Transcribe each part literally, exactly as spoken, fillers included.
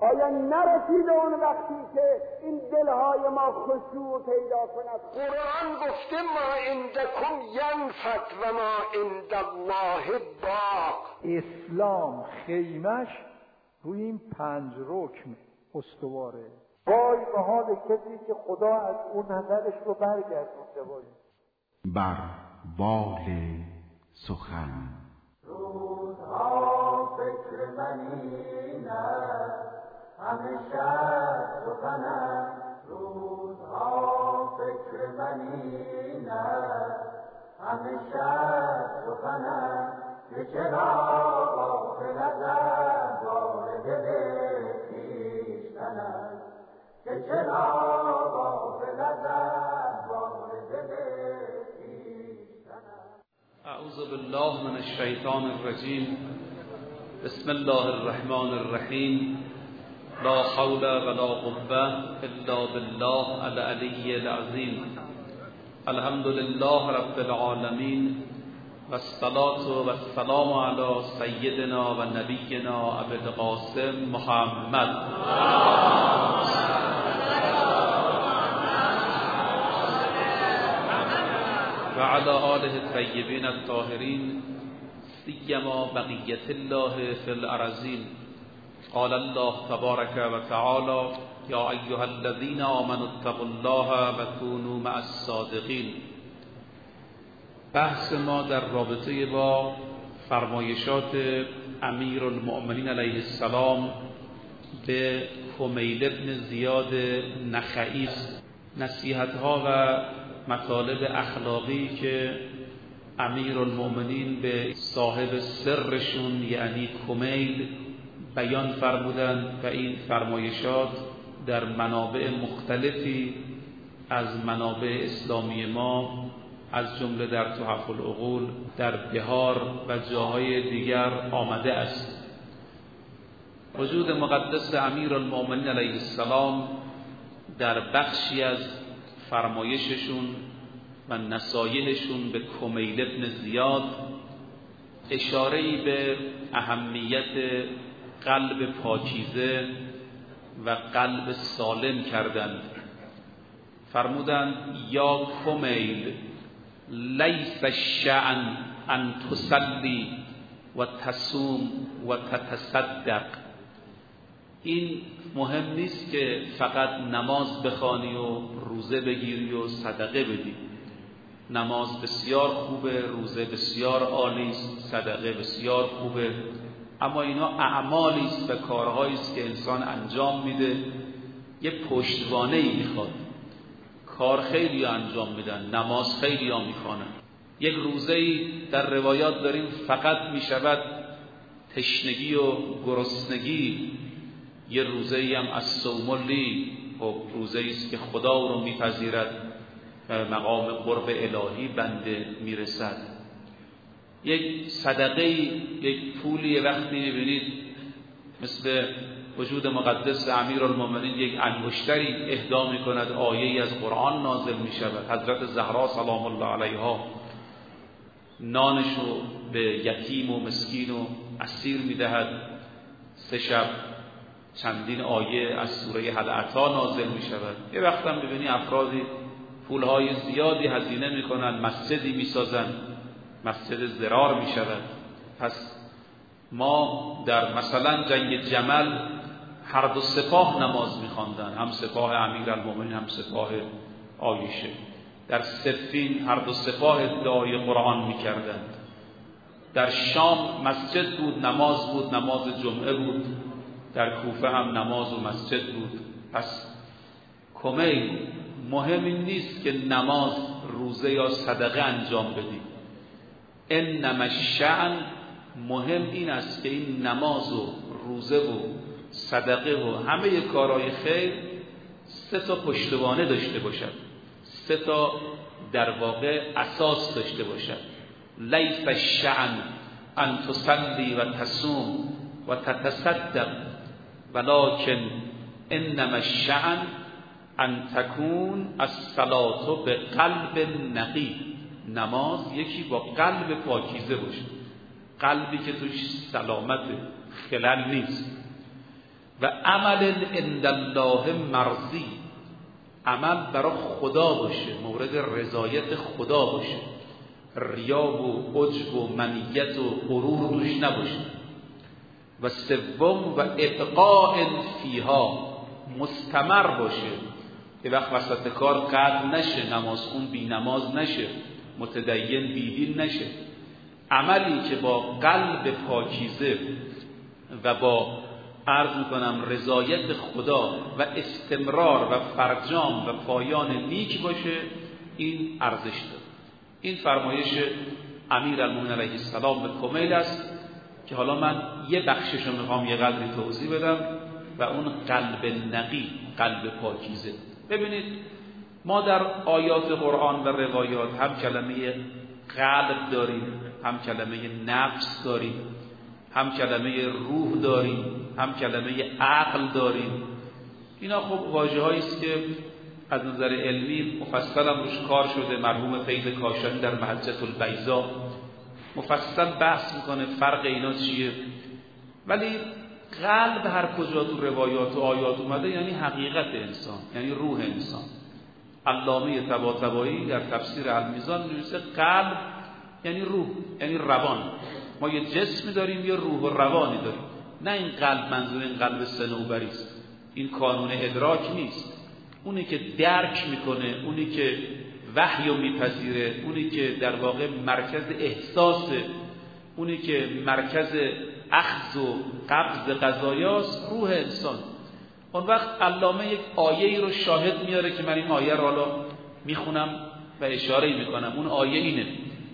آیا نرسیده اون وقتی که این دلهای ما خشوع پیدا کند؟ قرآن گفته ما عندکم ینفد و ما عند الله باق. اسلام خیمش روی این پنج رکن استواره. وای به حال کسی که خدا از اون نظرش رو برگردونده. وای بر بال سخن روزها فکر منی نه همه شب سخنم، روزها فکر منی نه همه شب سخنم، که چرا غافل از احوال دل خویشتنم، که چرا غافل از احوال دل خویشتنم. اعوذ بالله من الشیطان الرجیم. بسم الله الرحمن الرحیم. لا حول ولا قوة الا بالله العلی العظیم. الحمد لله رب العالمین و الصلاة و السلام علی سیدنا و نبینا ابی القاسم محمد و علی آله الطیبین الطاهرین سیما بقیة الله فی الارضین. قال الله تبارک و تعالی یا ایها الذین آمنوا اتقوا الله و کونوا مع الصادقین. بحث ما در رابطه با فرمایشات امیر المؤمنین علیه السلام به کمیل بن زیاد نخعی، نصیحت ها و مطالب اخلاقی که امیر المؤمنین به صاحب سرشون یعنی کمیل بیان فرمودند و این فرمایشات در منابع مختلفی از منابع اسلامی ما از جمله در تحف العقول، در بهار و جاهای دیگر آمده است. وجود مقدس امیر المؤمنین علیه السلام در بخشی از فرمایششون و نصایحشون به کمیل ابن زیاد اشاره‌ای به اهمیت قلب پاکیزه و قلب سالم کردند. فرمودند یا کمیل لیس الشأن ان تصلی و تصوم و تتصدق. این مهم نیست که فقط نماز بخوانی و روزه بگیری و صدقه بدی. نماز بسیار خوبه، روزه بسیار عالی است، صدقه بسیار خوبه، اما اینا اعمالی است و کارهایی است که انسان انجام میده، یه پشتوانه‌ای میخواد. کار خیلی انجام میدن، نماز خیلی ها میخوانن. یک روزه‌ای در روایات داریم فقط میشود تشنگی و گرسنگی. یه روزه‌ای هم از صوم لی، خب روزه‌ای است که خدا رو میپذیرد و مقام قرب الهی بنده میرسد. یک صدقه، یک پولی وقتی میبینید مثل وجود مقدس امیر المؤمنین یک انگشتری اهدا میکند، آیه‌ای از قرآن نازل میشود. حضرت زهرا سلام الله علیها نانشو به یتیم و مسکین و اسیر میدهد. سه شب چندین آیه از سوره هل اتی نازل میشود. یه وقت هم ببینی افرادی پولهای زیادی هزینه میکنن، مسجدی میسازن، مسجد زرار میشود. پس ما در مثلا جنگ جمل هر دو سپاه نماز میخواندن، هم سپاه امیرالمومنین هم سپاه عایشه. در صفین هر دو سپاه ادعای قرآن میکردند. در شام مسجد بود، نماز بود، نماز جمعه بود. در کوفه هم نماز و مسجد بود. پس کمیل مهم این نیست که نماز، روزه یا صدقه انجام بدی. انما الشأن، مهم این است که این نماز و روزه و صدقه و همه کارهای خیر سه تا پشتوانه داشته باشد، سه تا در واقع اساس داشته باشد. لیس الشأن ان تصلی و تصوم و تتصدق ولکن انما الشأن ان تکون الصلاة به قلب نقی. نماز یکی با قلب پاکیزه باشه، قلبی که توش سلامت خلل نیست. و عمل عند الله مرضی، عمل برای خدا باشه، مورد رضایت خدا باشه، ریا و عجب و منیت و غرور توش نباشه. و سوم و ابقاء فیها، مستمر باشه، یه وقت وسط کار قطع نشه، نمازخون بی نماز نشه، متدین بیدین نشه. عملی که با قلب پاکیزه و با عرض میکنم رضایت خدا و استمرار و فرجام و پایان نیک باشه، این ارزش داره. این فرمایش امیرالمومنین علیه السلام به کمیل است که حالا من یه بخشش رو میخوام یه قدری توضیح بدم و اون قلب نقی، قلب پاکیزه. ببینید ما در آیات قرآن و روایات هم کلمه قلب داریم، هم کلمه نفس داریم، هم کلمه روح داریم، هم کلمه عقل داریم. اینا خب واژه‌هایی است که از نظر علمی مفصل هم روش کار شده. مرحوم فیض کاشانی در محجة البیضاء مفصل بحث میکنه فرق اینا چیه. ولی قلب هر کجا تو روایات و آیات اومده یعنی حقیقت انسان، یعنی روح انسان. علامه طباطبایی در تفسیر المیزان می‌نویسه قلب یعنی روح، یعنی روان. ما یه جسمی داریم، یه روح و روانی داریم. نه این قلب منظور این قلب صنوبری است، این کانون ادراک نیست. اونی که درک میکنه، اونی که وحی رو میپذیره، اونی که در واقع مرکز احساسه، اونی که مرکز اخذ و قبض قضایاست، روح انسان. اون وقت علامه یک آیه‌ای رو شاهد میاره که من این آیه رو حالا میخونم و اشاره میکنم. اون آیه اینه: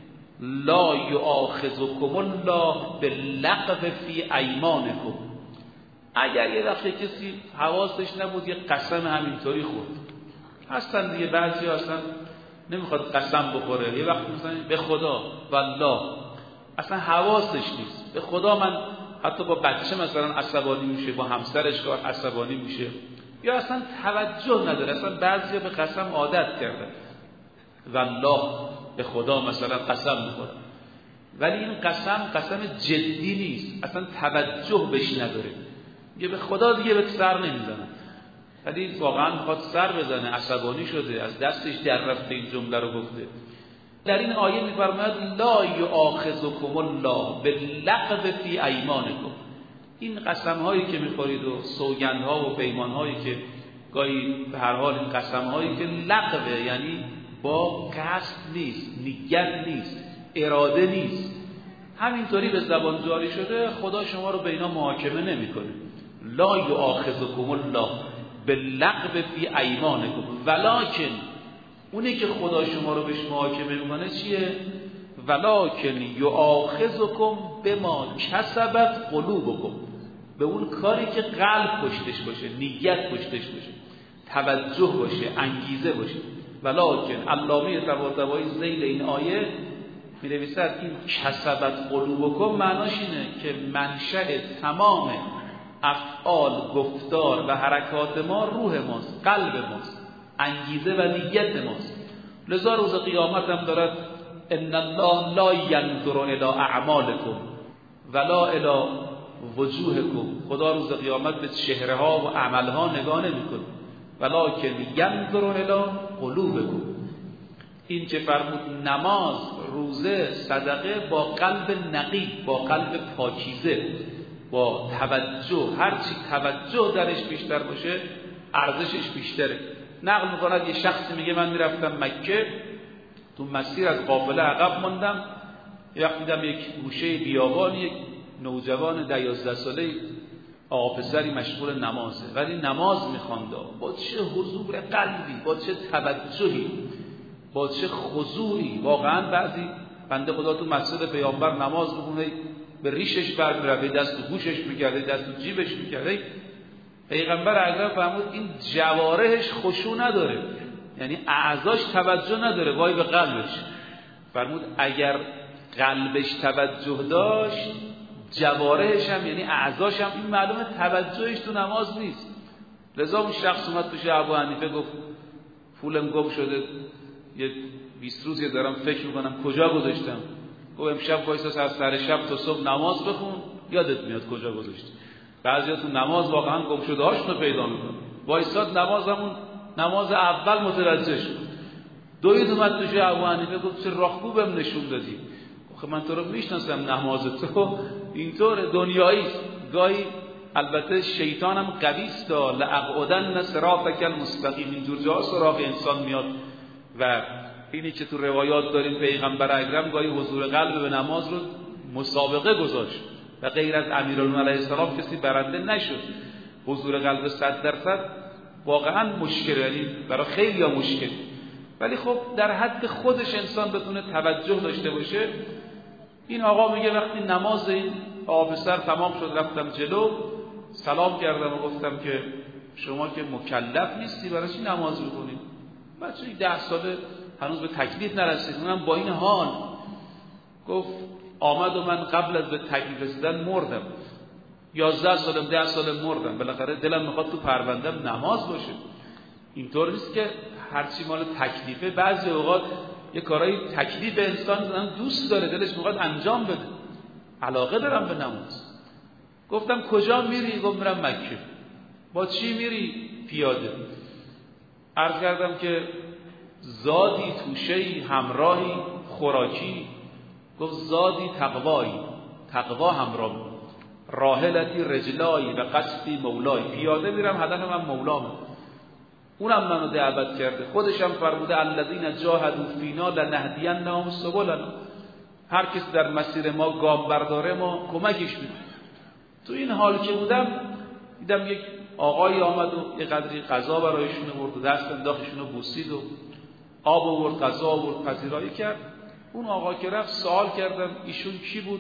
لا یؤاخذکم الله باللغو فی ایمانکم. اگر یه دفعه کسی حواسش نبود یه قسم همینطوری خورد، هستن دیگه بعضی اصلا نمیخواد قسم بخوره، یه وقت مثلا به خدا والله اصلا حواسش نیست، به خدا من حتی با بچه مثلا عصبانی میشه، با همسرش کار عصبانی میشه، یا اصلا توجه نداره. اصلا بعضیا به قسم عادت کردن، والله به خدا مثلا قسم میخوره، ولی این قسم قسم جدی نیست، اصلا توجه بهش نداره. یه به خدا دیگه به سر نمیزنه، ولی واقعا میخواد سر بزنه، عصبانی شده، از دستش در رفته این جمله رو گفته. در این آیه میفرماید لا یؤاخذکم الله باللغو فی ایمانکم. این قسم هایی که میخورید و سوگند ها و پیمان هایی که گاهی به هر حال این قسم هایی که لغوه، یعنی با قصد نیست، نیت نیست، اراده نیست، همینطوری به زبان جاری شده، خدا شما رو به اینا محاکمه نمیکنه. لا یؤاخذکم الله باللغو فی ایمانکم ولکن، اونی که خدا شما رو بهش محاکمه میکنه چیه؟ ولکن یؤاخذکم بما کسبت قلوبکم، به اون کاری که قلب پشتش باشه، نیت پشتش باشه، توجه باشه، انگیزه باشه. ولکن علامه طباطبایی ذیل این آیه می نویسد این کسبت قلوبکم معناش اینه که منشأ تمام افعال، گفتار و حرکات ما روح ماست، قلب ماست، انگیزه و نیت ماست. لذا روز قیامت هم دارد ان الله لا ینظر الی اعمالکم ولا الی وجوهکم. خدا روز قیامت به چهره ها و عمل ها نگاه نمیکنه، ولکن ینظر الی قلوبکم. این که فرمود نماز، روزه، صدقه با قلب نقی، با قلب پاکیزه، با توجه، هرچی توجه درش بیشتر باشه ارزشش بیشتره. نقل میکند یه شخصی میگه من میرفتم مکه، تو مسیر از قافله عقب موندم، یه وقت دیدم یک گوشه بیابان یک نوجوان ده یازده ساله آقا پسری مشغول نمازه، ولی نماز میخوانده با چه حضور قلبی، با چه توجهی، با چه خضوعی. واقعا بعضی بنده خدا تو مسجد پیامبر نماز میخونه، به ریشش برمی‌رفت، دست تو گوشش میکرده، دست تو جیبش میکرده. پیغمبر اعظم فرمود این جوارحش خشوع نداره، یعنی اعضاش توجه نداره، وای به قلبش. فرمود اگر قلبش توجه داشت، جوارحش هم یعنی اعضاش هم، این معلومه توجهش تو نماز نیست. لذا اون شخص اومد پیش ابو حنیفه گفت پولم گم شده، یه بیست روزی دارم فکر میکنم کجا گذاشتم. گفت امشب وایسا از سر شب تا صبح نماز بخون، یادت میاد کجا گذاشتی. بعضیا تو نماز واقعا گم شده هاشونو پیدا میکنن. وایساد نمازمون نماز اول متوجه شد، دوید اومد پیش ابو حنیفه گفت چه راهبو بهم نشون دادی. خب من تو رو میشناسم، نماز تو اینطور دنیایی. گاهی البته شیطان هم قوی است، لأقعدن صراطک المستقیم، اینجور جاها سراغ انسان میاد. و اینی که تو روایات داریم پیغمبر اکرم گاهی حضور قلب به نماز رو مسابقه گذاشت و غیر از امیرالمومنین علیه السلام کسی برنده نشد. حضور قلب صد درصد واقعا مشکل، یعنی برای خیلی ها مشکل، ولی خب در حد خودش انسان بتونه توجه داشته باشه. این آقا میگه وقتی نماز این آفسر تمام شد رفتم جلو، سلام کردم و گفتم که شما که مکلف نیستی برای چی نماز میکنید؟ بچه ده ساله هنوز به تکلیف نرسید، اونم با این حال. گفت آمد و من قبل از به تکلیف رسیدن مردم، یازده سالم ده سالم مردم، بالاخره دلم میخواد تو پروندم نماز باشه. اینطور نیست که هرچی مال تکلیفه، بعضی اوقات یه کارهای تکلیف انسان دوست داره، دلش میخواد انجام بده، علاقه دارم به نماز. گفتم کجا میری؟ گفت میرم مکه. با چی میری؟ پیاده. عرض کردم که زادی توشهی همراهی خوراکی؟ گفت زادی تقوایی، تقوا همراه بود. راحلتی رجلایی و قصدی مولایی، پیاده میرم هدف من مولامه. اونم منو دعوت کرده، خودشم فرموده الذین جاهدوا فینا لنهدینهم سبلنا، هر کسی در مسیر ما گام برداره ما کمکش میدیم. تو این حال که بودم دیدم یک آقایی آمد و یه قدری غذا برایشون آورد و دست انداختشون رو بوسید و آب آورد، غذا آورد، پذیرایی کرد. اون آقا که رفت سوال کردم ایشون کی بود؟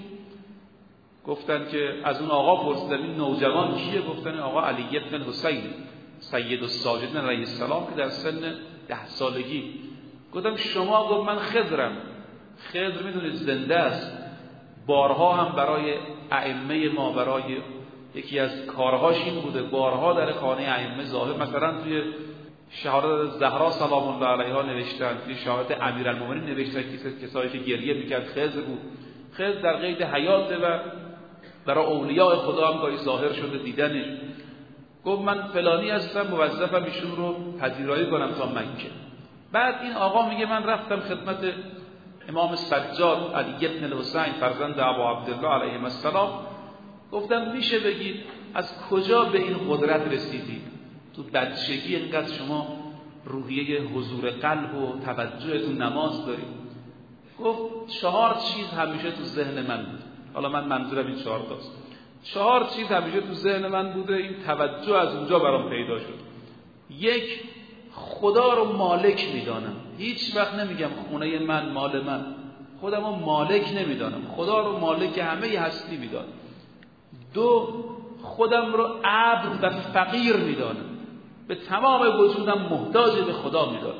گفتن که از اون آقا پرسیدم این نوجوان کیه؟ گفتن آقا علی بن حسین سید الساجدین علیه السلام که در سن ده سالگی. گفتم شما؟ گفت من خضرم. خضر میدونید زنده است، بارها هم برای ائمه ما، برای یکی از کارهاش این بوده بارها در خانه ائمه ظاهر، مثلا توی شهادت زهرا سلام الله علیها نوشتن، توی شهادت امیرالمومنین نوشتن که کسایی که گریه میکرد خضر بود. خضر در قید حیاته و برای اولیاء خدا هم گاهی ظاهر شده دیدنش. گفت من فلانی هستم، موظفم ایشون رو پذیرایی کنم تا مکه. بعد این آقا میگه من رفتم خدمت امام سجاد علی بن الحسین فرزند ابو عبدالله علیه السلام، گفتم میشه بگید از کجا به این قدرت رسیدید؟ تو بچگی اینقدر شما روحیه حضور قلب و توجهتون نماز دارید. گفت چهار چیز همیشه تو ذهن من بود. حالا من منظورم این چهار تاست. چهار چیز همیشه تو ذهن من بوده، این توجه از اونجا برام پیدا شد. یک، خدا رو مالک میدانم، هیچ وقت نمیگم خونه من مال من، خودم رو مالک نمیدانم، خدا رو مالک همه هستی میدانم. دو، خودم رو عبد و فقیر میدانم، به تمام وجودم محتاج به خدا میدانم.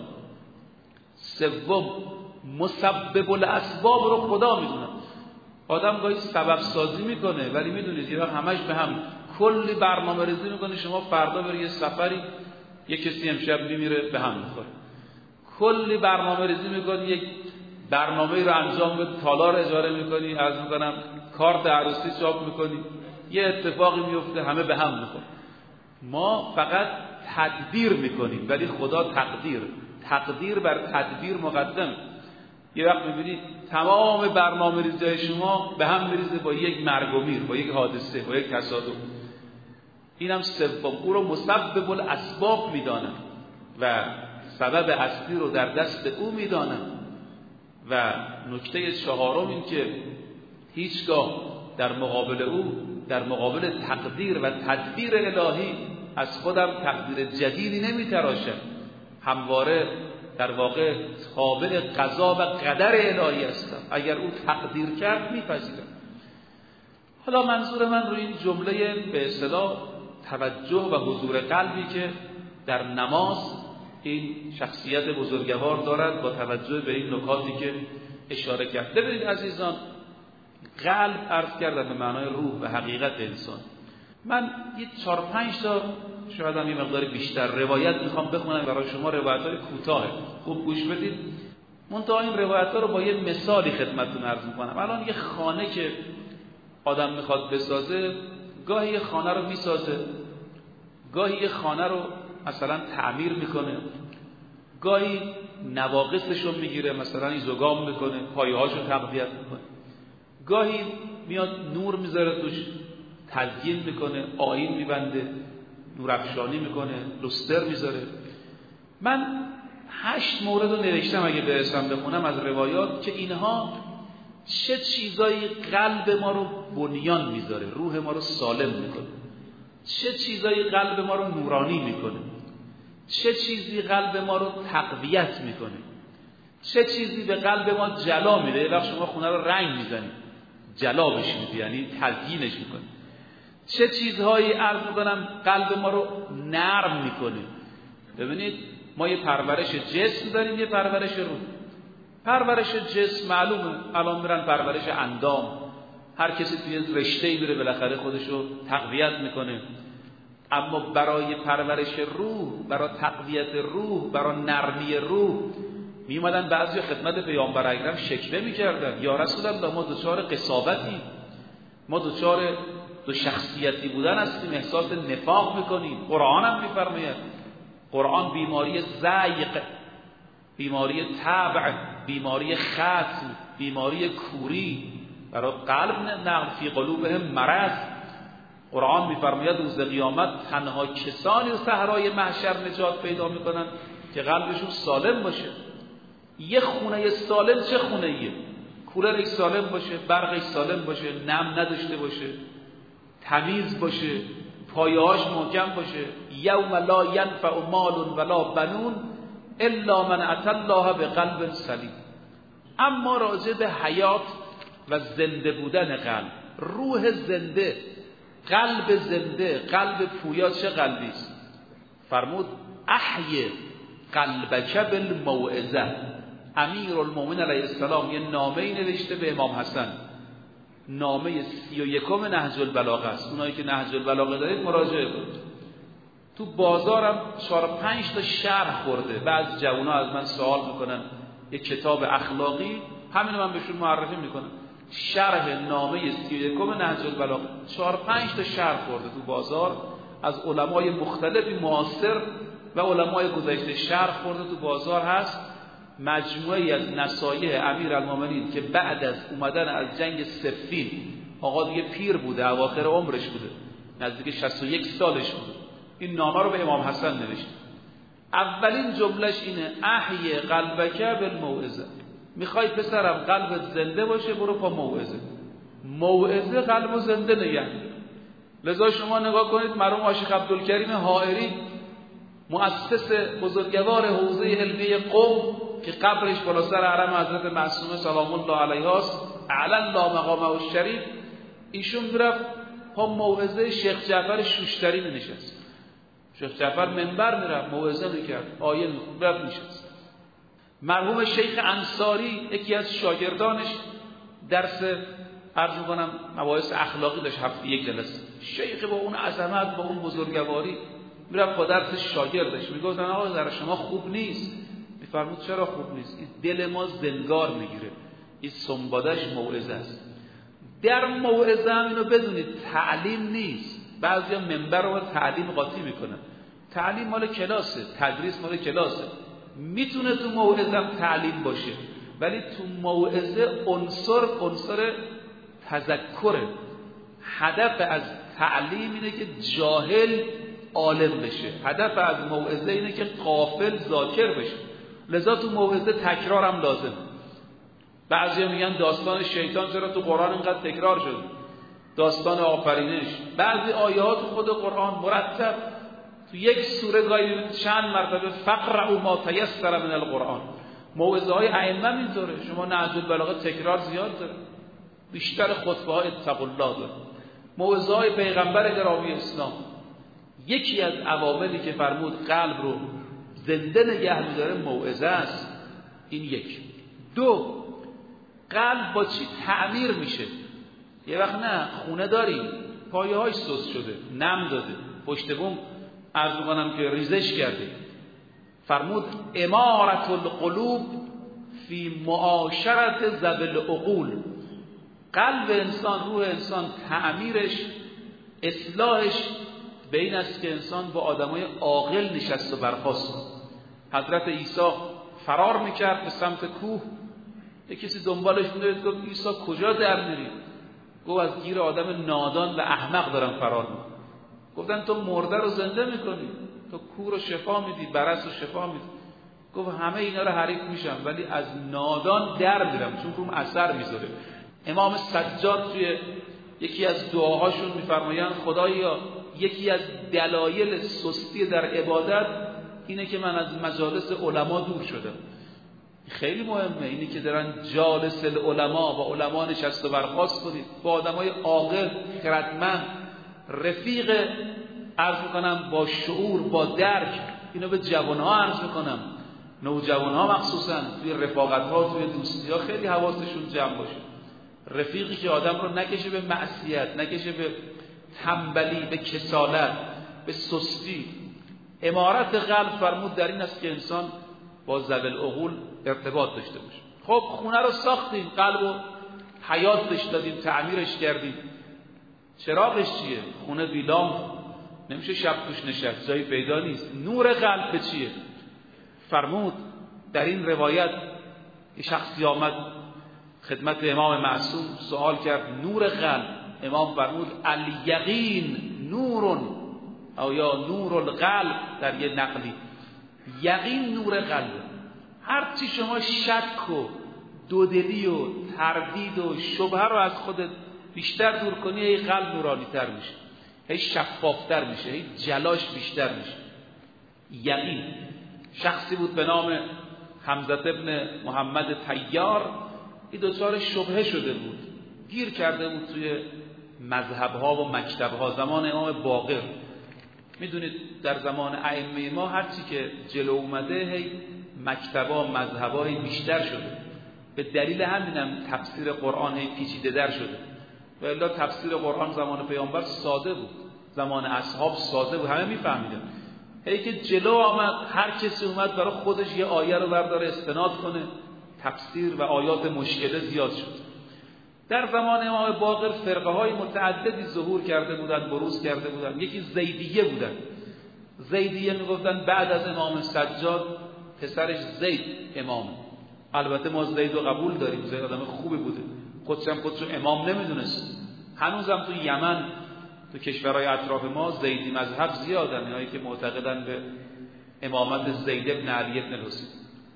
سوم، مسبب الاسباب رو خدا میدونم. آدم گاهی سبب سازی میکنه ولی میدونید یه وقت همش به هم کلی برنامه ریزی میکنه، شما فردا بری یه سفری، یه کسی امشب میمیره به هم میخوره. کلی برنامه ریزی میکنی، یک برنامه رو انجام بده، تالار اجاره میکنی، عرض میکنم کارت عروسی چاپ میکنی، یه اتفاقی میفته همه به هم میخوره. ما فقط تدبیر میکنیم ولی خدا تقدیر، تقدیر بر تدبیر مقدم. یه وقت میبینی تمام برنامه ریزی شما به هم میریزه با یک مرگ و میر، با یک حادثه، با یک تصادف. اینم سوم، او رو مسبب الاسباب میدانم و سبب اصلی رو در دست او میدانم. و نکته چهارم این که هیچگاه در مقابل او، در مقابل تقدیر و تدبیر الهی از خودم تقدیر جدیدی نمیتراشم، همواره در واقع تابع قضا و قدر الهی هستم. اگر او تقدیر کرد میپذیرم. حالا منظور من روی این جمله به اصطلاح توجه و حضور قلبی که در نماز این شخصیت بزرگوار دارد با توجه به این نکاتی که اشاره کرد. ببینید عزیزان، قلب عرض کردم به معنای روح و حقیقت انسان. من یه چهار پنج تا شاید هم یه مقدار بیشتر روایت میخوام بخونم برای شما، روایت‌های کوتاه، خوب گوش بدید. منتها این روایت‌ها رو با یه مثالی خدمتتون عرض میکنم. الان یه خانه که آدم میخواد بسازه، گاهی یه خانه رو میسازه، گاهی یه خانه رو مثلا تعمیر میکنه، گاهی نواقصش رو میگیره، مثلا ایزوگام میکنه، پایه‌هاش رو تقویت میکنه، گاهی میاد نور میذاره توش، تزیین میکنه، آیین میبنده، نورافشانی میکنه، لوستر میذاره. من هشت مورد رو نوشتم اگه برسم بخونم از روایات که اینها چه چیزایی قلب ما رو بنیان میذاره، روح ما رو سالم میکنه، چه چیزایی قلب ما رو نورانی میکنه، چه چیزی قلب ما رو تقویت میکنه، چه چیزی به قلب ما جلا میده. یه وقت شما خونه رو رنگ میزنید جلا بشه میده، یعنی تزیینش میکنه. چه چیزهایی عرض میکنم قلب ما رو نرم میکنه. ببینید ما یه پرورش جسم داریم، یه پرورش روح. پرورش جسم معلومه، الان میرن پرورش اندام، هر کسی توی رشته‌ای میره بالاخره خودشو تقویت میکنه. اما برای پرورش روح، برای تقویت روح، برای نرمی روح میومدن بعضی خدمت پیامبر اکرم شکوه میکردن، یا رسول الله ما دوچار قساوتی، ما دوچار دو شخصیتی بودن هستیم، احساس نفاق میکنیم. قرآن هم میفرماید، قرآن بیماری زیق، بیماری طبع، بیماری ختم، بیماری کوری برای قلب نقل فی قلوبهم مرض. قرآن میفرماید روز قیامت تنها کسانی و صحرای محشر نجات پیدا میکنن که قلبشون سالم باشه. یه خونه سالم چه خونه ایه؟ کولرش سالم باشه، برقش سالم باشه، نم نداشته باشه، تمیز باشه، پایه‌هاش محکم باشه. یوم لا ینفع مال ولا بنون الا من اتى الله بقلب سلیم. اما راجع به حیات و زنده بودن قلب، روح زنده، قلب زنده، قلب پویا چه قلبی است؟ فرمود احی قلبک بالموعظه. امیرالمومنین علیه السلام یه نامه‌ای نوشته به امام حسن، نامه سی و یکم نهج البلاغه است. اونایی که نهج البلاغه دارید مراجعه کنید. تو بازارم چهار پنج تا شرح خورده. بعضی جوونا از من سوال میکنن یک کتاب اخلاقی، همینو من بهشون معرفی میکنم، شرح نامه سی و یکم نهج البلاغه، چهار پنج تا شرح خورده تو بازار از علمای مختلفی معاصر و علمای گذشته. شرح خورده تو بازار هست، مجموعی از نصایح امیرالمومنین که بعد از اومدن از جنگ صفین، آقا دیگه پیر بوده، اواخر عمرش بوده، نزدیک شصت و یک سالش بوده، این نامه رو به امام حسن نوشته. اولین جملهش اینه احی قلبک بالموعظه. میخوای پسرم قلبت زنده باشه، برو پا موعظه. موعظه قلب زنده نگه. لذا شما نگاه کنید مرحوم آشیخ عبدالکریم حائری، مؤسس بزرگوار حوزه علمیه قم که قبرش بالا سر حرم حضرت معصومه سلام الله علیها است، اعلی الله مقامه الشریف، ایشون میرفت پا موعظه شیخ جعفر شوشتری نشست. شیخ جعفر منبر میرفت موعظه میکرد، آیه میخوند، نشست. مرحوم شیخ انصاری یکی از شاگردانش درس عرض می‌کنم مباحث اخلاقی داشت، هفته یک جلسه. شیخ با اون عظمت، با اون بزرگواری میرفت با درس شاگردش میگفتن آقا در شما خوب نیست. میفرمود چرا خوب نیست؟ این دل ما زنگار میگیره، این سنبادش موعظه است. در موعظه هم اینو بدونید تعلیم نیست. بعضیا منبر رو تعلیم قاطی میکنن. تعلیم مال کلاسه، تدریس مال کلاسه. میتونه تو موعظه هم تعلیم باشه، ولی تو موعظه عنصر عنصر تذکره. هدف از تعلیم اینه که جاهل عالم بشه، هدف از موعظه اینه که غافل ذاکر بشه. لذا تو موعظه تکرار هم لازم. بعضیا میگن داستان شیطان چرا تو قرآن اینقدر تکرار شد، داستان آفرینش. بعضی آیات خود قرآن مرتب تو یک سوره گاهی چند مرتبه فقرأوا ما تیسر من القرآن. موعظه های ائمه اینطوره. شما نهج البلاغه تکرار زیاد داره، بیشتر خطبه های اتقوا الله داره. موعظه های پیغمبر گرامی اسلام، یکی از عواملی که فرمود قلب رو زنده نگه می‌داره موعظه است. این یک. دو، قلب با چی تعمیر میشه؟ یه وقت نه خونه داریم پایه‌هاش سوس شده، نم داده، پشت بوم عرض می‌کنم که ریزش کرده. فرمود امارة القلوب فی معاشرت ذوی العقول. قلب انسان، روح انسان تعمیرش اصلاحش به این است که انسان با آدمای عاقل نشست و برخاست. حضرت عیسی فرار میکرد به سمت کوه، یک کسی دنبالش میدوید، گفت عیسی کجا در میری؟ گفت از گیر آدم نادان و احمق دارم فرار میکنم. گفتن تو مرده رو زنده میکنی، تو کور رو شفا میدی، برص رو شفا میدی. گفت همه اینا رو حریف میشم ولی از نادان در میرم چون روم اثر میذاره. امام سجاد توی یکی از دعاهاشون میفرمایند خدایا یکی از دلایل سستی در عبادت اینه که من از مجالس علما دور شدم. خیلی مهمه اینی که دارن جالس العلماء و علما نشست و برخاست کنید، با آدمای عاقل، خردمند، رفیق، عرض میکنم با شعور، با درک. اینو به جوانها عرض میکنم، نوجوانها مخصوصا توی رفاقتها، توی دوستی‌ها خیلی حواسشون جمع باشه. رفیقی که آدم رو نکشه به معصیت، نکشه به تنبلی، به کسالت، به سستی. امارت قلب فرمود در این است که انسان با ذوی العقول ارتباط داشته باشه. خب خونه رو ساختیم، قلب رو حیات بهش دادیم، تعمیرش کردیم، چراغش چیه؟ خونه بیلام نمیشه شب توش نشست، جایی پیدا نیست. نور قلب به چیه؟ فرمود در این روایت یه شخصی آمد خدمت امام معصوم سوال کرد نور قلب. امام فرمود الیقین نورون، او یا نور القلب در یه نقلی. یقین نور قلب. هرچی شما شک و دودلی و تردید و شبهه رو از خودت بیشتر دور کنی، هی قلب نورانی تر میشه، هی شفافتر میشه، هی جلاش بیشتر میشه. یقین. شخصی بود به نام حمزه ابن محمد طیار، این دوچار شبهه شده بود، گیر کرده بود توی مذهبها و مکتبها. زمان امام باقر میدونید در زمان ائمه ما هرچی که جلو اومده هی مکتبها مذهبها بیشتر شده. به دلیل همینم تفسیر قرآن هی پیچیده در شده. و الا تفسیر قرآن زمان پیامبر ساده بود، زمان اصحاب ساده بود، همه میفهمیدن. هی که جلو آمد هر کسی اومد برای خودش یه آیه رو برداره استناد کنه، تفسیر و آیات مشکله زیاد شد. در زمان امام باقر فرقه های متعددی ظهور کرده بودند، بروز کرده بودند. یکی زیدیه بودن. زیدیه میگفتن بعد از امام سجاد پسرش زید امام. البته ما زید رو قبول داریم، زید آدم خوبی بوده، خودش هم خودشو امام نمیدونست. هنوزم تو یمن، تو کشورهای اطراف ما زیدی مذهب زیادن، اینایی که معتقدن به امامت زید ابن علی ابن الحسین.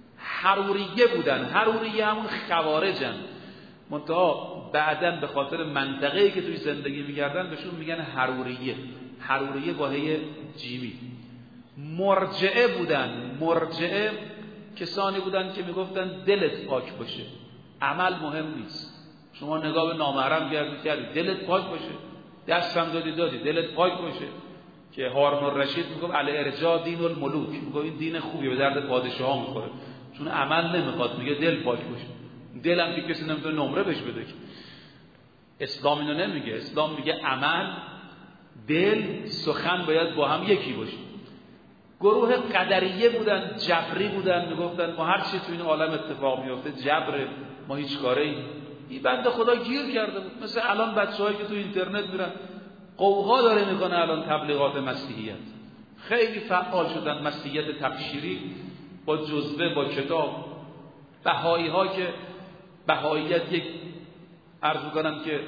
حروریه بودن. حروریه همون خوارجن، منتها بعداً به خاطر منطقه‌ای که توی زندگی می‌کردن بهشون میگن حروریه. حروریه با هی جیمی. مرجعه بودن. مرجعه کسانی بودن که میگفتن دلت پاک باشه، عمل مهم نیست. شما نگاه به نامحرم کردی کردی، دلت پاک باشه، دستم دادی دادی، دلت پاک باشه. که هارون الرشید میگفت الارجاء دین الملوک، میگه این دین خوبیه، به درد پادشاها میخوره، چون عمل نمیخواد، میگه دل پاک باشه. دلم که کسی نمیتونه نمره بهش بده. اسلام اینو نمیگه. اسلام میگه عمل، دل، سخن باید با هم یکی باشه. گروه قدریه بودن، جبری بودن، میگفتن ما هر چی تو این عالم اتفاق میفته جبر، ما هیچ کاری. این بنده خدا گیر کرده بود. مثل الان بچه‌هایی که تو اینترنت میرن قوقا داره میکنه الان تبلیغات مسیحیت، خیلی فعال شدن. مسیحیت تبشیری با جزوه، با کتاب. بهایی ها که بهاییت یک عرض میکنم که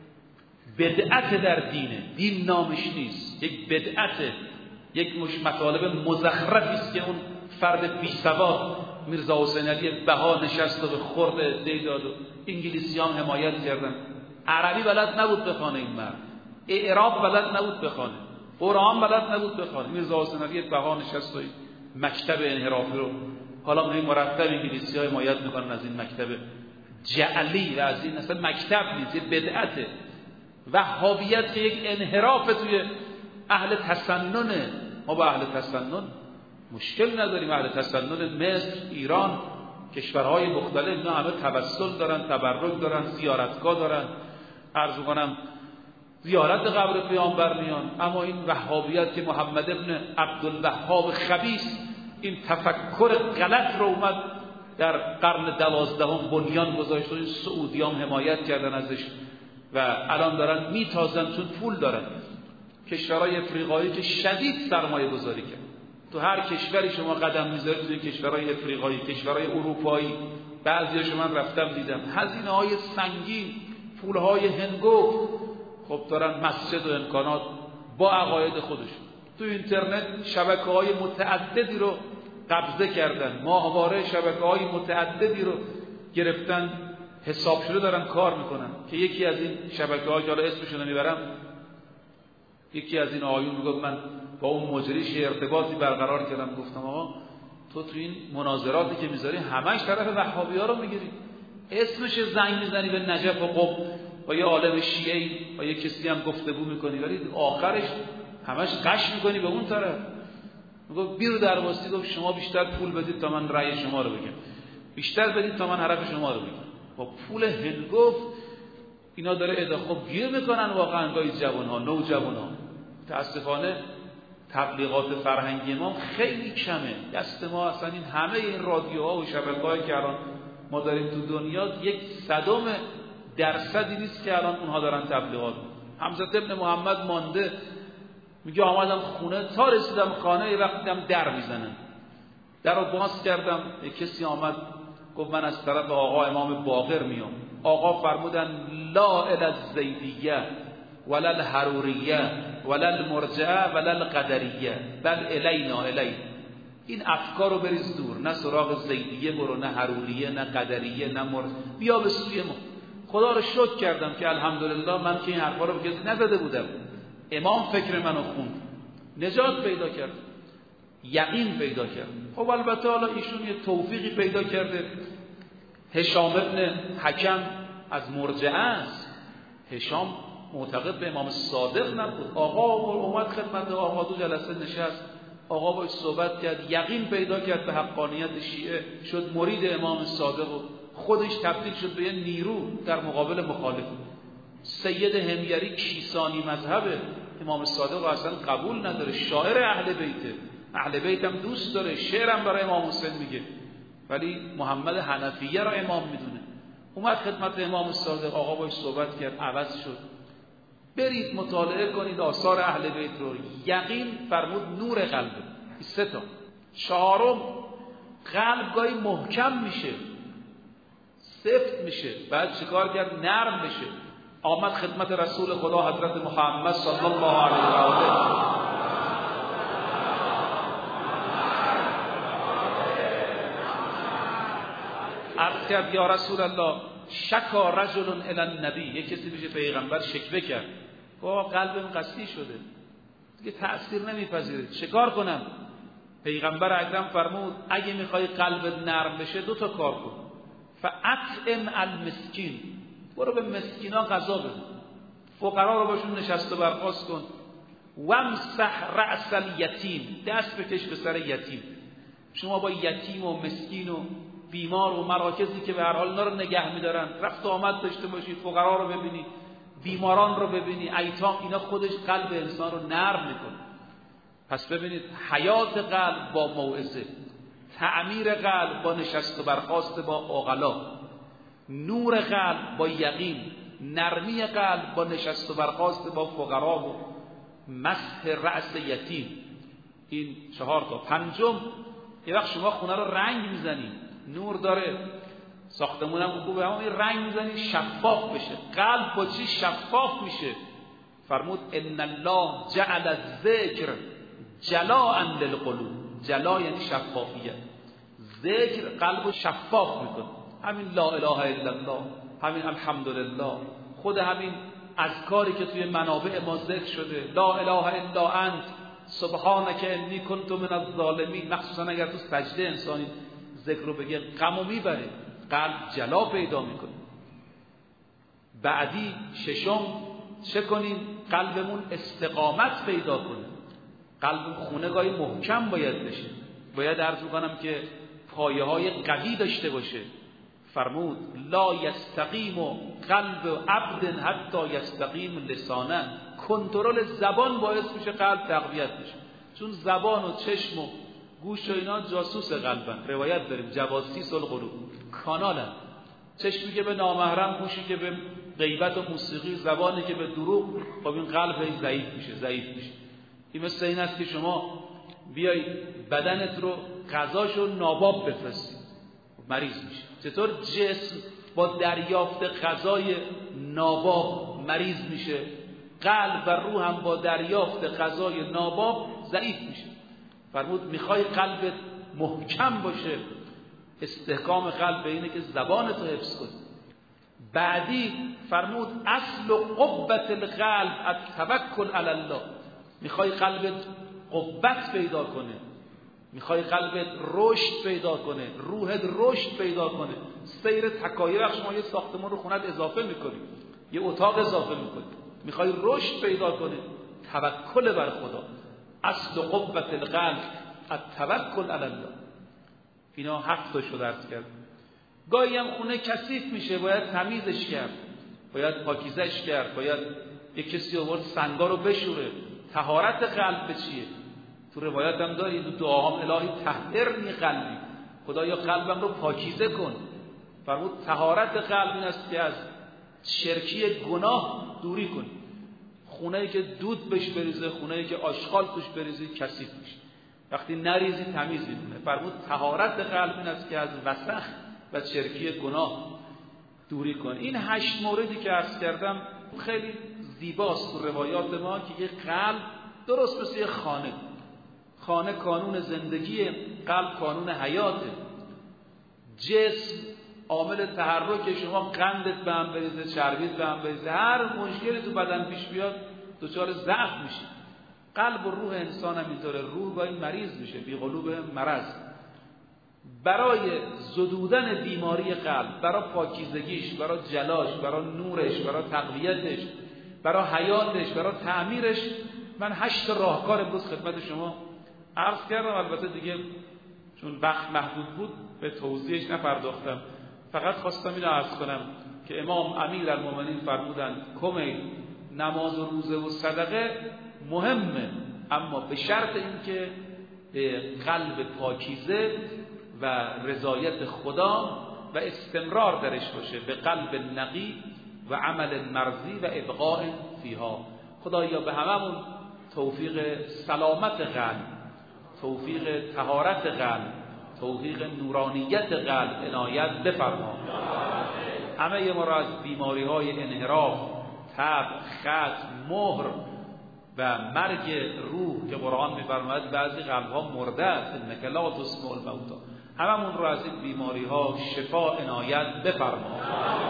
بدعت در دینه، دین نامش نیست، یک بدعت، یک مش مطالب مزخرفی است که اون فرد بی سواد میرزا حسین علی بها نشست و به خورد دی داد و انگلیسی هم حمایت کردن. عربی بلد نبود بخونه این مرد، اعراب بلد نبود بخونه، قرآن بلد نبود بخونه. میرزا حسین علی بها نشست و مکتب انحرافی رو حالا این مرتب انگلیسی ها حمایت میکنن از این مکتب جعلی و از این اصلا مکتب نیست، یه بدعته. وهابیت که یک انحراف توی اهل تسننه. ما با اهل تسنن مشکل نداریم. اهل تسنن مصر، ایران، کشورهای مختلف اینا همه توسل دارن، تبرک دارن، زیارتگاه دارن، عرض کنم زیارت قبر پیامبر میان. اما این وهابیت که محمد ابن عبدالوهاب خبیث این تفکر غلط رو اومد در قرن دوازدهم بنیان گذاشت و این سعودی هم حمایت کردن ازش و الان دارن میتازن چون پول دارن. کشورهای افریقایی که شدید سرمایه گذاری کرد. تو هر کشوری شما قدم میذارید، توی کشورهای افریقایی، کشورهای اروپایی، بعضیاشو من رفتم دیدم، هزینه های سنگین، پولهای هنگفت، خب دارن مسجد و امکانات با عقاید خودشون. تو اینترنت شبکه‌های متعددی رو قبضه کردن، ماهواره شبکه‌های متعددی رو گرفتن، حساب شده دارن کار میکنن. که یکی از این شبکه‌ها که حالا اسمشو نمیبرم، یکی از این آقایون میگفت من با اون مجریش ارتباطی برقرار کردم، گفتم آقا تو تو این مناظراتی که میذاری همش طرف وهابی‌ها رو میگیری، اسمش زنگ میزنی به نجف و قم با یه عالم شیعی با یه کسی هم گفتگو میکنی، ولی آخرش همش قش میکنی به اون طرف. میگفت بیر در واسطی، گفت شما بیشتر پول بدید تا من رأی شما رو بگم، بیشتر بدید تا من حرف شما رو بگم. با پول هنگفت اینا داره ادا خب گیر میکنن واقعا گاهی جوانها، نو جوانها. متاسفانه تبلیغات فرهنگی ما خیلی کمه. دست ما اصلا این همه این رادیوها و شبکه‌هایی که الان ما داریم تو دنیا یک صدم درصدی نیست که الان اونها دارن تبلیغات. حمزه ابن محمد مانده میگه آمدم خونه، تا رسیدم خانه یه وقت دیدم در میزنن، در رو باز کردم، یک کسی آمد گفت من از طرف آقا امام باقر میام. آقا فرمودن لا الی الزیدیه ولا الحروریه ولا المرجعه ولا القدریه بل الینا الی. این افکار رو بریز دور، نه سراغ زیدیه برو، نه حروریه، نه قدریه، نه مرجعه، بیا به سوی ما. خدا رو شکر کردم که الحمدلله من که این حرفا رو به کسی نزده بودم، امام فکر منو خوند، نجات پیدا کرد، یقین پیدا کرد. خب البته حالا ایشون یه توفیقی پیدا کرده. هشام ابن حکم از مرجعه است. هشام معتقد به امام صادق نبود. آقا اومد خدمت آقا، دو جلسه نشست، آقا باش صحبت کرد، یقین پیدا کرد به حقانیت شیعه، شد مرید امام صادق و خودش تبدیل شد به یه نیرو در مقابل مخالف. سید همیری کیسانی مذهبه، امام صادق اصلا قبول نداره، شاعر اهل بیته، اهل بیت هم دوست داره، شعرم برای امام حسین میگه، ولی محمد حنفیه را امام میدونه. اومد خدمت امام صادق، آقا باش صحبت کرد، عوض شد. برید مطالعه کنید آثار اهل بیت رو. یقین فرمود نور قلبه. سه تا. چهارم، قلب گاهی محکم میشه، سفت میشه، بعد چیکار کرد؟ نرم بشه. آمد خدمت رسول خدا حضرت محمد صلی الله علیه و آله، عرض کرد یا رسول الله شکا رجل الی النبی، یک کسی میشه پیغمبر شکوه کرد، گفت قلبم قسی شده دیگه تأثیر نمیپذیره، چیکار کنم؟ پیغمبر اکرم فرمود اگه میخوای قلبت نرم بشه دو تا کار کن. فاطعم المسکین، برو به مسکینا غذا بده، فقرا رو باشون نشست و برخاست کن. وامسح رأس الیتیم، دست بکش به سر یتیم. شما با یتیم و مسکین و بیمار و مراکزی که به هر حال اینا رو نگه میدارن رفت و آمد داشته باشید، فقرا رو ببینید، بیماران رو ببینید، ایتام، اینا خودش قلب انسان رو نرم میکنه. پس ببینید حیات قلب با موعظه، تعمیر قلب با نشست و برخاست با عقلا، نور قلب با یقین، نرمی قلب با نشست و برخاست با فقرا و مسح رأس یتیم. این چهار تا. پنجم، یه وقت شما خونه رو رنگ میزنید، نور داره، ساختمون هم خوبه، اما این رنگ میزنید شفاف بشه. قلب با چی شفاف میشه؟ فرمود ان الله جعل الذکر جلاء للقلوب. جلا یعنی شفافیت. ذکر قلب شفاف میکنه. همین لا اله الا الله، همین الحمدلله، خود همین اذکاری که توی منابع ما ذکر شده، لا اله الا انت سبحانک انی کنت من الظالمین، مخصوصا اگر تو سجده انسانی ذکر رو بگه غمو میبره، قلب جلا پیدا میکنه. بعدی ششم، چه کنیم؟ قلبمون استقامت پیدا کنه. قلب خونه گاهی محکم باید بشه، باید عرض کنم که پایه های قوی داشته باشه. فرمود لا یستقیم قلب عبد حتی یستقیم لسانه. کنترل زبان باعث میشه قلب تقویت بشه، چون زبان و چشم و گوش و اینا جاسوس قلبن. روایت داریم جواسیس القلوب، کانالن. چشمی که به نامحرم، گوشی که به غیبت و موسیقی، زبانی که به دروغ، خب این قلب ضعیف میشه ضعیف میشه. این مثل این است که شما بیای بدنت رو غذاشو ناباب بفرستی، مریض میشه. چطور جسم با دریافت غذای ناباب مریض میشه، قلب و روح هم با دریافت غذای ناباب ضعیف میشه. فرمود میخوای قلبت محکم باشه، استحکام قلب اینه که زبانتو حفظ کنی. بعدی فرمود اصل قوت القلب التوکل علی الله. میخوای قلبت قوت پیدا کنه، میخوای قلبت رشد پیدا کنه، روحت رشد پیدا کنه، سیر تکایه. وقت شما یه ساختمان رو خونت اضافه میکنی، یه اتاق اضافه میکنی، میخوای رشد پیدا کنه، توکل بر خدا. اصل قوت القلب التوکل علی الله. اینا هفت تا شو درس کرد. گاهی هم خونه کثیف میشه، باید تمیزش کرد، باید پاکیزش کرد، باید یک کسی آورد سنگا رو بشوره. طهارت قلب چیه؟ تو روایت هم داری، تو دعاهام الهی طهرنی قلبی، خدایا قلبم رو پاکیزه کن. فرمود طهارت قلب این است که از شرکی گناه دوری کنی. خونه‌ای که دود بهش بریزه، خونه‌ای که آشغال توش بریزی کثیف میشه، وقتی نریزی تمیز میمونه. فرمود طهارت قلب این است که از وسخ و شرکی گناه دوری کن. این هشت موردی که عرض کردم خیلی زیباست تو روایات ما که یه قلب درست مثل یه خانه، خانه کانون زندگی، قلب کانون حیاته. جسم عامل تحرک شما، قندت به هم بریزه، چربیت به هم بریزه، هر مشکلی تو بدن پیش بیاد دچار ضعف میشه. قلب و روح انسان هم اینطوره، روح با این مریض میشه، بی قلوب مرض. برای زدودن بیماری قلب، برای پاکیزگیش، برای جلاش، برای نورش، برای تقویتش، برای حیاتش، برای تعمیرش، من هشت راهکار امروز خدمت شما عرض کردم. البته دیگه چون وقت محدود بود به توضیحش نپرداختم، فقط خواستم اینو عرض کنم که امام امیرالمومنین فرمودند کمی نماز و روزه و صدقه مهمه، اما به شرط اینکه قلب پاکیزه و رضایت خدا و استمرار درش باشه، به قلب نقی و عمل مرضی و ابقاء فیها. خدایا به هممون توفیق سلامت قلب، توفیق طهارت قلب، توفیق نورانیت قلب عنایت بفرما. همه ما را از بیماری های انحراف، تب، خط، مهر و مرگ روح که قرآن می‌فرماید بعضی قلب‌ها مرده است، انک لا تسمع الموتى، هممون را از این بیماری ها شفا عنایت بفرما.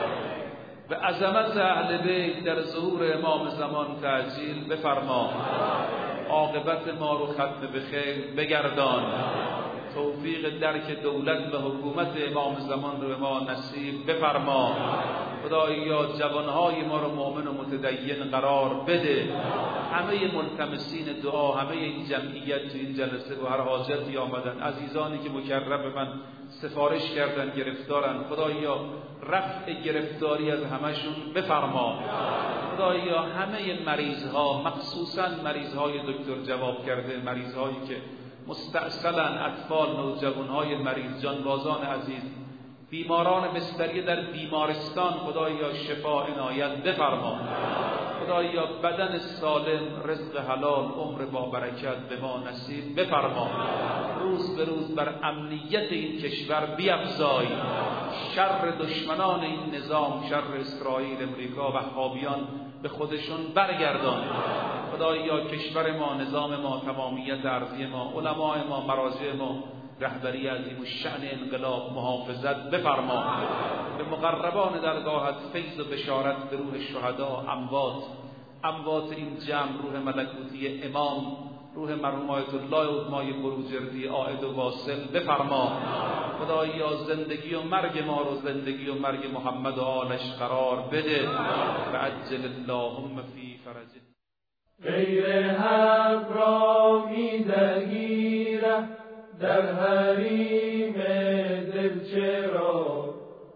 و عظمت اهل بیت در ظهور امام زمان تعجیل بفرما. عاقبت ما رو ختم به خیر بگردان. توفیق درک دولت و حکومت امام زمان رو به ما نصیب بفرما. خدایا جوانهای ما رو مؤمن و متدین قرار بده. همه ملتمسین دعا، همه این جمعیت تو این جلسه و هر حاجتی آمدن، عزیزانی که مکرم من سفارش کردن گرفتارن، خدایا رفع گرفتاری از همشون بفرما. خدایا همه مریضها، مخصوصا مریضهای دکتر جواب کرده، مریضهایی که مستعسلن، اطفال، نوجوانهای مریض، جانبازان عزیز، بیماران بستری در بیمارستان، خدایا شفا عنایت بفرما. خدایا بدن سالم، رزق حلال، عمر با برکت به ما نصیب بفرما. روز به روز بر امنیت این کشور بیفزای. شر دشمنان این نظام، شر اسرائیل، امریکا و وهابیان به خودشون برگردان. خدایا کشور ما، نظام ما، تمامیت ارضی ما، علماء ما، مراجع ما، رهبری عظیم الشأن انقلاب محافظت بفرما. به مقربان درگاهت فیض و بشارت به روح شهدا، اموات اموات این جمع، روح ملکوتی امام، روح مرحوم آیت الله عظمای بروجردی عائد و واصل بفرما. خدایا زندگی و مرگ ما رو زندگی و مرگ محمد و آلش قرار بده. و عجل اللهم فی فرجه. غیر حق را می دهیره در حریم دل چرا،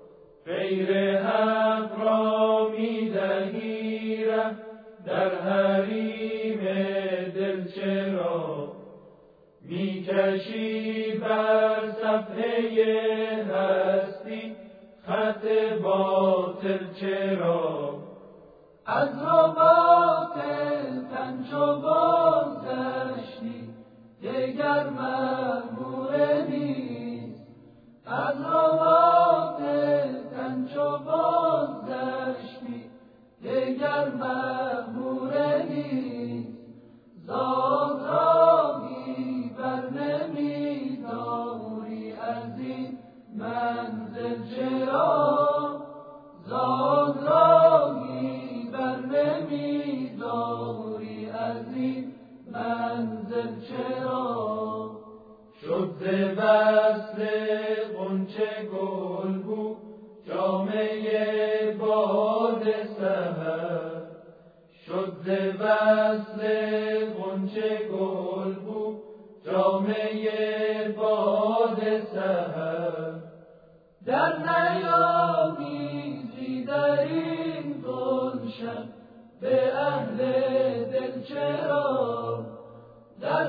غیر حق را می دهیره در حریم دل چرا، می کشی بر صفحه هستی خط باطل چرا. از رباط تن چو بازگشتی دگر مغموره نیست. از رباط تن چو بازگشتی دگر مغموره نیست. زاد راهی بر نمی داری از این منزل چرا؟ زاد راهی بر نمی داری از این منزل چرا؟ شد ز وصل غنچه گل بو جامه باد سحر. شد ز وصل غنچه گل بو جامه باد سحر. در نیامیزی در این گلشن به اهل دل چرا؟ در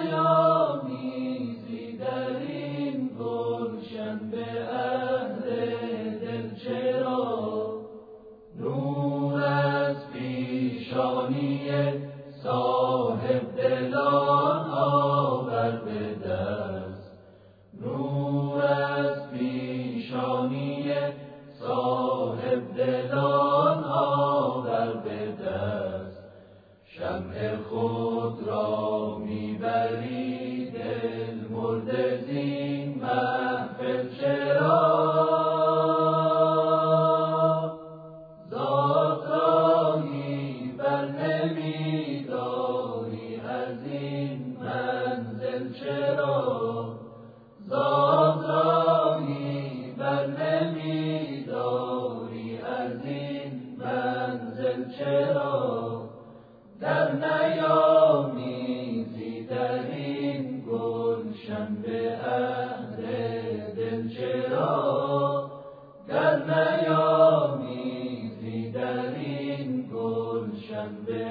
نیامیزی در این گلشن به اهل دل چرا؟ نور از پیشانی صاحب دلان آور به دست. نور از پیشانی صاحب دلان آور به دست. شمع خود را میبری دل مرده زین محفل چرا؟ ذات راهی بر نمی داری از این منزل چرا؟ ذات راهی بر نمی داری از این منزل چرا؟ در نیامیزی در این گلشن به اهل دل چرا؟ در نیامیزی در این گلشن به